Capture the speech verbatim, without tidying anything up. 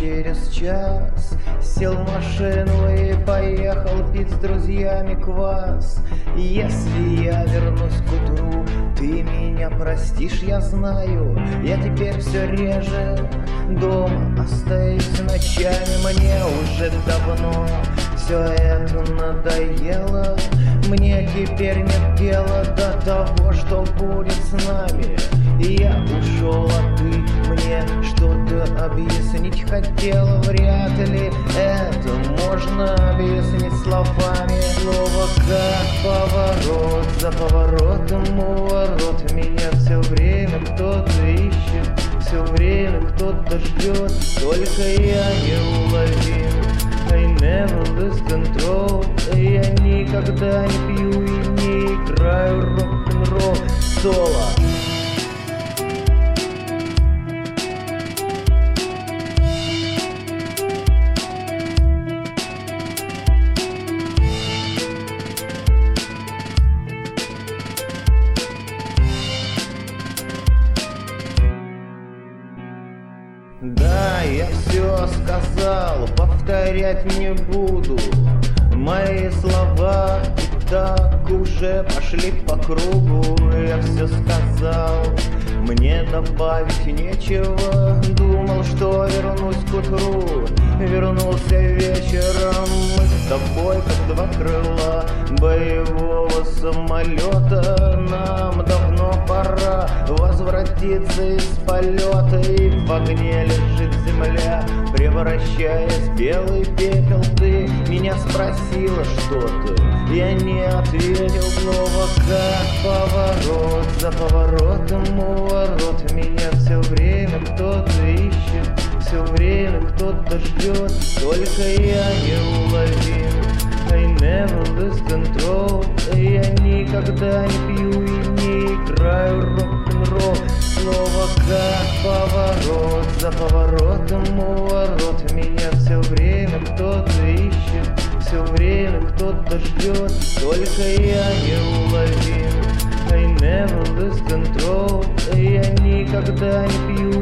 через час сел в машину и поехал пить с друзьями квас. Если я вернусь к утру, ты меня простишь, я знаю. Я теперь все реже дома остаюсь ночами. Мне уже давно все это надоело. Мне теперь нет дела до того, что будет с нами. Я ушел, а ты мне что-то объяснить хотела. Вряд ли это можно объяснить словами. Слово как поворот, за поворотом у ворот. Меня все время кто-то ищет, все время кто-то ждет, только я не уловим. I never lose control. Я никогда не пью и не играю рок-н-ролл соло. Да, я все сказал, повторять не буду. Мои слова и так уже пошли по кругу. Я все сказал, мне добавить нечего. Думал, что вернусь к утру, вернулся вечером. Мы с тобой как два крыла боевого самолета. Нам давно пора возвратиться из полета. И в огне лежит земля, превращаясь в белый пепел. Ты меня спросила что-то, я не ответил. Снова как поворот, за поворотом у ворот. Меня все время кто-то ищет, все время кто-то ждет, только я не уловим. I never lose control. Я никогда не пью и не играю рок-н-ролл. Снова как поворот, за поворотом у ворот. Меня все время кто-то ищет, все время кто-то ждет, только я не уловим. I never lose control. Я никогда не пью